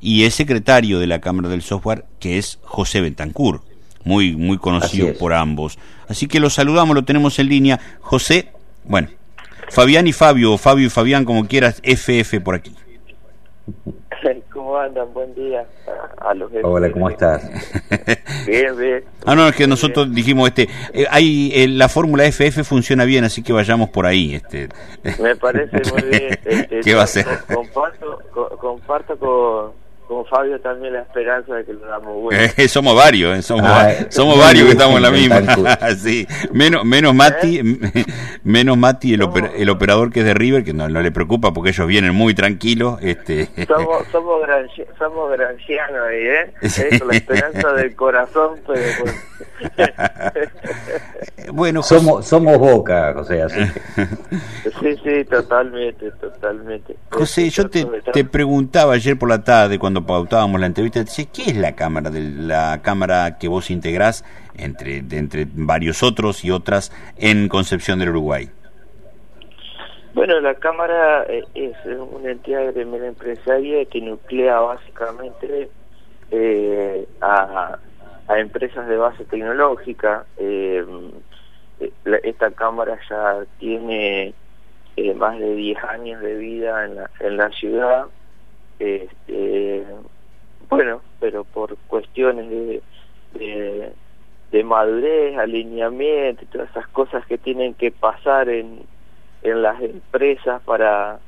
y es secretario de la Cámara del Software, que es José Bentancur, muy conocido por ambos. Así que lo saludamos, lo tenemos en línea. José, bueno, Fabián y Fabio, o Fabio y Fabián, como quieras, FF por aquí. ¿Cómo andan? Buen día a los FF. Hola, ¿cómo estás? Bien, bien. No, es que nosotros dijimos, la fórmula FF funciona bien, así que vayamos por ahí. Me parece muy bien. ¿Qué va a ser? Comparto con Fabio también la esperanza de que lo damos bueno. Somos varios, somos varios que estamos en la misma. Sí. Menos Mati, el operador que es de River, que no le preocupa porque ellos vienen muy tranquilos. Somos grancianos ahí, Es la esperanza del corazón, pero bueno, somos Boca, José, así. Sí, totalmente. José, yo te preguntaba ayer por la tarde cuando pautábamos la entrevista, ¿qué es la cámara que vos integrás entre varios otros y otras en Concepción del Uruguay? Bueno, la Cámara es una entidad gremial empresaria que nuclea básicamente a empresas de base tecnológica. Esta Cámara ya tiene más de 10 años de vida en la ciudad. Bueno, pero por cuestiones de madurez, alineamiento y todas esas cosas que tienen que pasar en las empresas para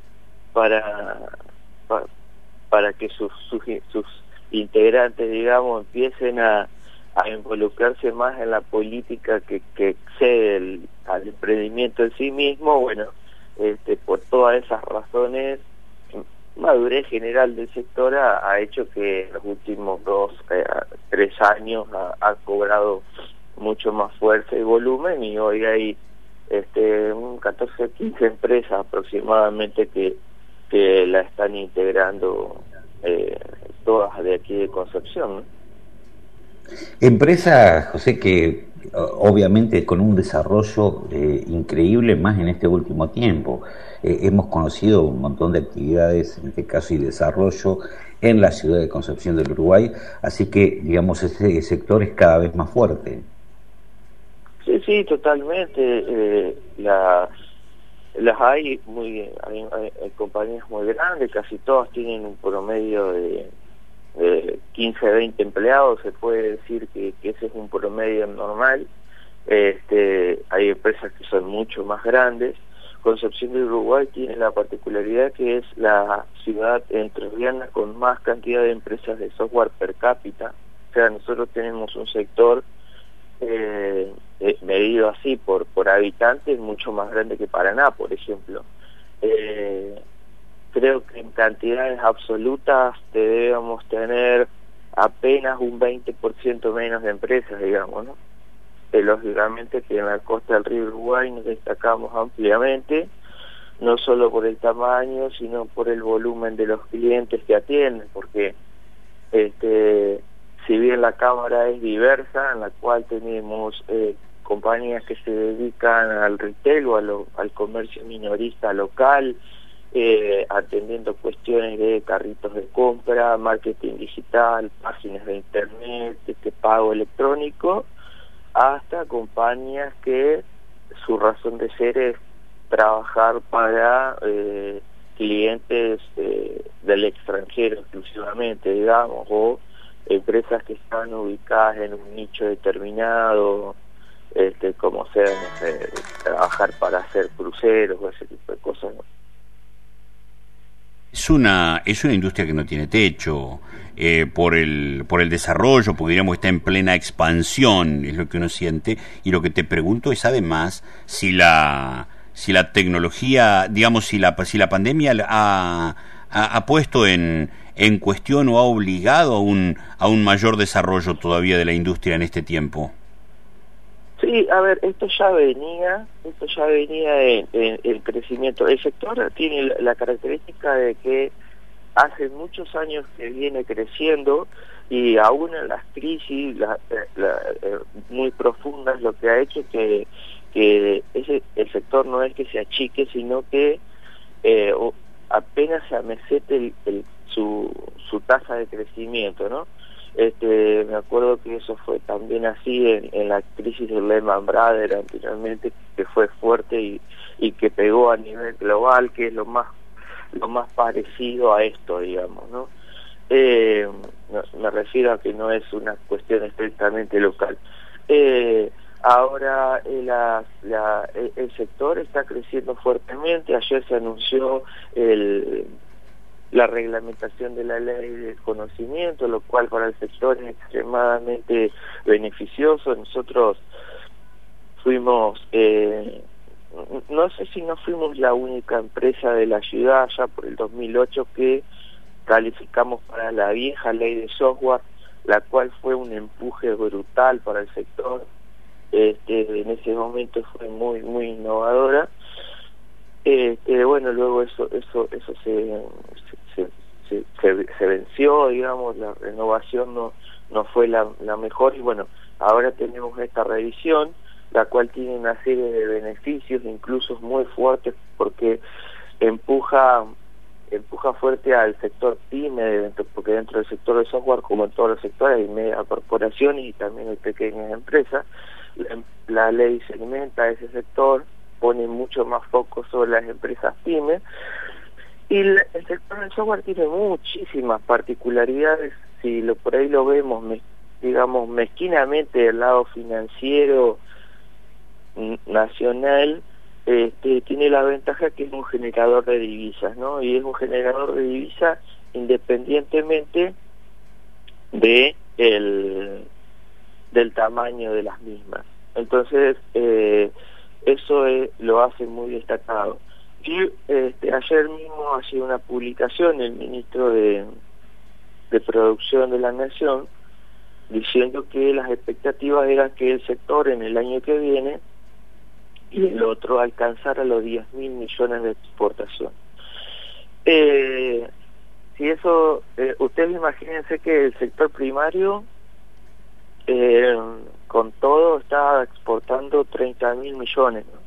que sus integrantes, digamos, empiecen a involucrarse más en la política que excede al emprendimiento en sí mismo. Bueno, por todas esas razones, madurez general del sector ha hecho que en los últimos 3 años ha cobrado mucho más fuerza y volumen, y hoy hay 14 15 empresas aproximadamente que la están integrando, todas de aquí de Concepción, ¿no? Empresa, José, que obviamente con un desarrollo increíble más en este último tiempo. Hemos conocido un montón de actividades, en este caso, y desarrollo en la ciudad de Concepción del Uruguay, así que, digamos, ese sector es cada vez más fuerte. Sí, totalmente. Las hay compañías muy grandes, casi todas tienen un promedio de 15 a 20 empleados. Se puede decir que ese es un promedio normal. Hay empresas que son mucho más grandes. Concepción del Uruguay tiene la particularidad que es la ciudad entrerriana con más cantidad de empresas de software per cápita. O sea, nosotros tenemos un sector medido así por habitantes mucho más grande que Paraná, por ejemplo. Creo que en cantidades absolutas debemos tener apenas un 20% menos de empresas, digamos, ¿no? Lógicamente que en la costa del río Uruguay nos destacamos ampliamente, no solo por el tamaño, sino por el volumen de los clientes que atienden, porque si bien la Cámara es diversa, en la cual tenemos compañías que se dedican al retail o al comercio minorista local, atendiendo cuestiones de carritos de compra, marketing digital, páginas de internet, pago electrónico, hasta compañías que su razón de ser es trabajar para clientes del extranjero exclusivamente, digamos, o empresas que están ubicadas en un nicho determinado, como sea, no sé, trabajar para hacer cruceros o ese tipo de cosas, ¿no? Es una industria que no tiene techo, por el desarrollo, porque diríamos está en plena expansión, es lo que uno siente, y lo que te pregunto es además si la tecnología, digamos, si la pandemia ha puesto en cuestión o ha obligado a un mayor desarrollo todavía de la industria en este tiempo. Sí, a ver, esto ya venía en crecimiento. El sector tiene la característica de que hace muchos años que viene creciendo, y aún en las crisis muy profundas, lo que ha hecho que el sector no es que se achique, sino que apenas se amesete su tasa de crecimiento, ¿no? Me acuerdo que eso fue también así en la crisis de Lehman Brothers anteriormente, que fue fuerte y que pegó a nivel global, que es lo más parecido a esto, digamos, ¿no? Me refiero a que no es una cuestión estrictamente local. Ahora el sector está creciendo fuertemente. Ayer se anunció la reglamentación de la ley del conocimiento, lo cual para el sector es extremadamente beneficioso. Nosotros fuimos, no sé si no fuimos la única empresa de la ciudad ya por el 2008 que calificamos para la vieja ley de software, la cual fue un empuje brutal para el sector. En ese momento fue muy innovadora. Bueno, luego eso se venció, digamos, la renovación no fue la mejor, y bueno, ahora tenemos esta revisión, la cual tiene una serie de beneficios, incluso muy fuertes, porque empuja fuerte al sector PYME, porque dentro del sector de software, como en todos los sectores, hay media corporaciones y también hay pequeñas empresas. La ley segmenta ese sector, pone mucho más foco sobre las empresas PYME, y el sector del software tiene muchísimas particularidades. Si por ahí lo vemos, digamos, mezquinamente del lado financiero nacional, tiene la ventaja que es un generador de divisas, ¿no? Y es un generador de divisas independientemente del tamaño de las mismas. Entonces, eso lo hace muy destacado. Y ayer mismo hacía una publicación el ministro de Producción de la Nación diciendo que las expectativas eran que el sector en el año que viene y el otro alcanzara los 10.000 millones de exportación. Si eso, ustedes imagínense que el sector primario con todo está exportando 30.000 millones, ¿no?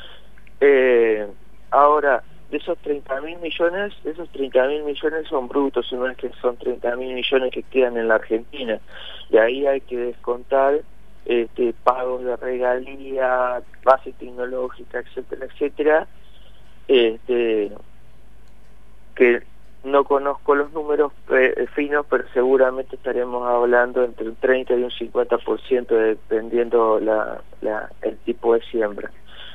Ahora, de esos 30.000 millones, esos 30.000 millones son brutos, no es que son 30.000 millones que quedan en la Argentina. De ahí hay que descontar pagos de regalía, base tecnológica, etcétera, etcétera, que no conozco los números finos, pero seguramente estaremos hablando entre un 30 y un 50% dependiendo el tipo de siembra.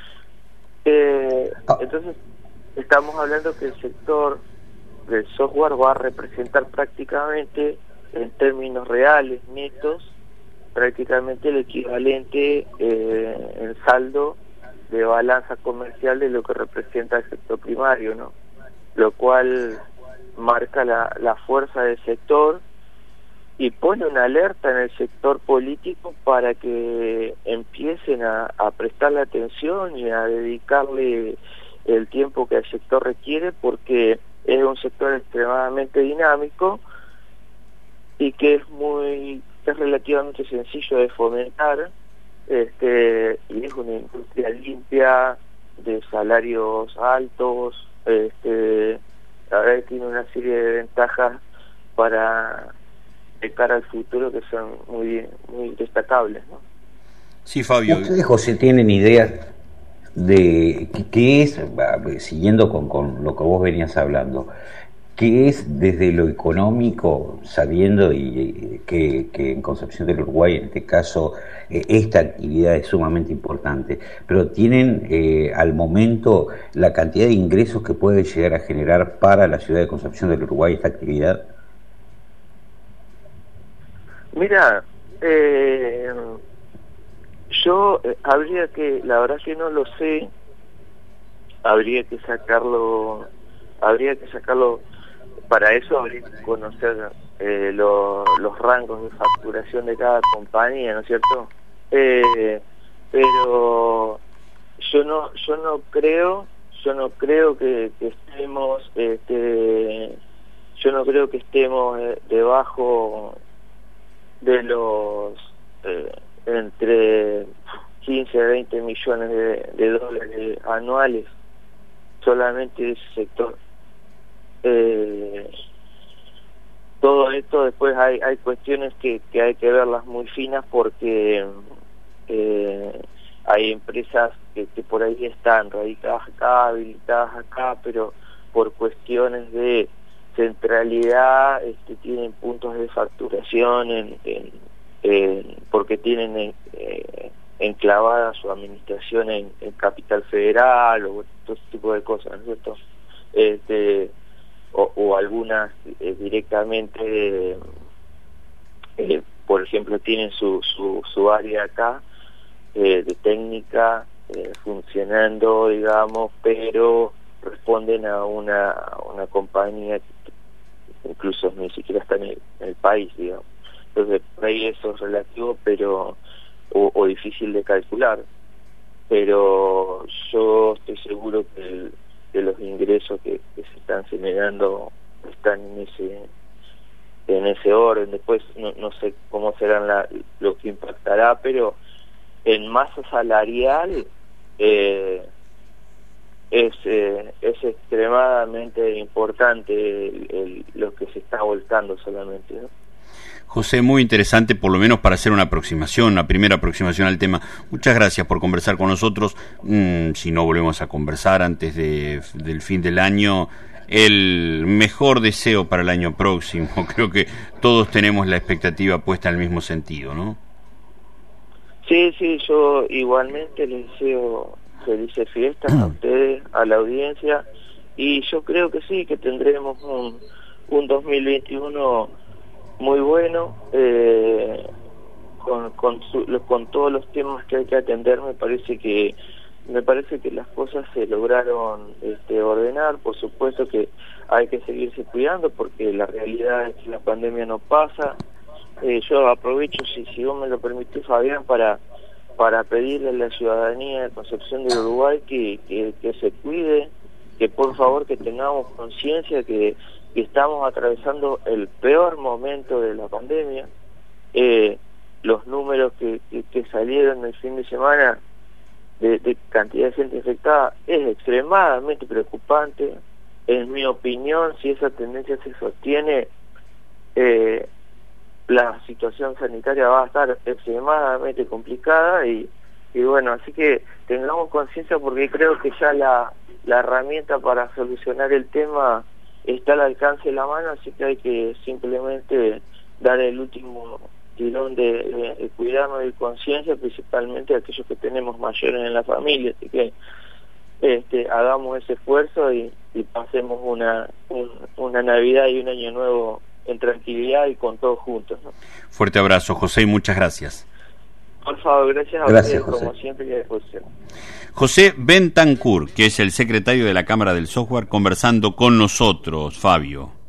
Entonces estamos hablando que el sector del software va a representar prácticamente, en términos reales, netos, prácticamente el equivalente en saldo de balanza comercial de lo que representa el sector primario, ¿no? Lo cual marca la fuerza del sector y pone una alerta en el sector político para que empiecen a prestarle atención y a dedicarle el tiempo que el sector requiere, porque es un sector extremadamente dinámico y que es relativamente sencillo de fomentar, y es una industria limpia, de salarios altos, la verdad que tiene una serie de ventajas de cara al futuro que son muy destacables, ¿no? Sí, Fabio. ¿Ustedes, José, tienen ideas de qué es, siguiendo con lo que vos venías hablando, qué es desde lo económico, sabiendo que en Concepción del Uruguay, en este caso, esta actividad es sumamente importante, pero tienen al momento la cantidad de ingresos que puede llegar a generar para la ciudad de Concepción del Uruguay esta actividad? Mira, yo la verdad que no lo sé, habría que sacarlo, para eso habría que conocer los rangos de facturación de cada compañía, ¿no es cierto? Pero yo no creo que estemos debajo de los entre 15 a 20 millones de dólares anuales solamente de ese sector. todo esto después hay cuestiones que hay que verlas muy finas, porque hay empresas que por ahí están radicadas acá, habilitadas acá, pero por cuestiones de centralidad tienen puntos de facturación porque tienen enclavada su administración en Capital Federal o todo ese tipo de cosas, ¿no es cierto? O algunas directamente, por ejemplo, tienen su área acá de técnica funcionando, digamos, pero responden a una compañía que incluso ni siquiera está en el país, digamos. Entonces, por ahí eso es relativo, pero o difícil de calcular, pero yo estoy seguro que los ingresos que se están generando están en ese orden. Después no sé cómo serán lo que impactará, pero en masa salarial es extremadamente importante lo que se está volcando solamente, ¿no? José, muy interesante, por lo menos para hacer una primera aproximación al tema. Muchas gracias por conversar con nosotros. Si no volvemos a conversar antes del fin del año, el mejor deseo para el año próximo. Creo que todos tenemos la expectativa puesta en el mismo sentido, ¿no? Sí, yo igualmente les deseo felices fiestas a ustedes, a la audiencia, y yo creo que sí, que tendremos un 2021 muy bueno, con todos los temas que hay que atender. Me parece que las cosas se lograron ordenar. Por supuesto que hay que seguirse cuidando, porque la realidad es que la pandemia no pasa. Yo aprovecho, si vos me lo permitís, Fabián, para pedirle a la ciudadanía de Concepción del Uruguay que se cuide, que por favor que tengamos conciencia que estamos atravesando el peor momento de la pandemia. Los números que salieron el fin de semana de cantidad de gente infectada es extremadamente preocupante. En mi opinión, si esa tendencia se sostiene, la situación sanitaria va a estar extremadamente complicada, y bueno, así que tengamos conciencia, porque creo que ya la herramienta para solucionar el tema está al alcance de la mano, así que hay que simplemente dar el último tirón de cuidarnos de conciencia, principalmente aquellos que tenemos mayores en la familia. Así que hagamos ese esfuerzo y pasemos una Navidad y un Año Nuevo en tranquilidad y con todos juntos, ¿no? Fuerte abrazo, José, y muchas gracias. Por favor, gracias a ustedes, como siempre, y a disposición. José Bentancur, que es el secretario de la Cámara del Software, conversando con nosotros, Fabio.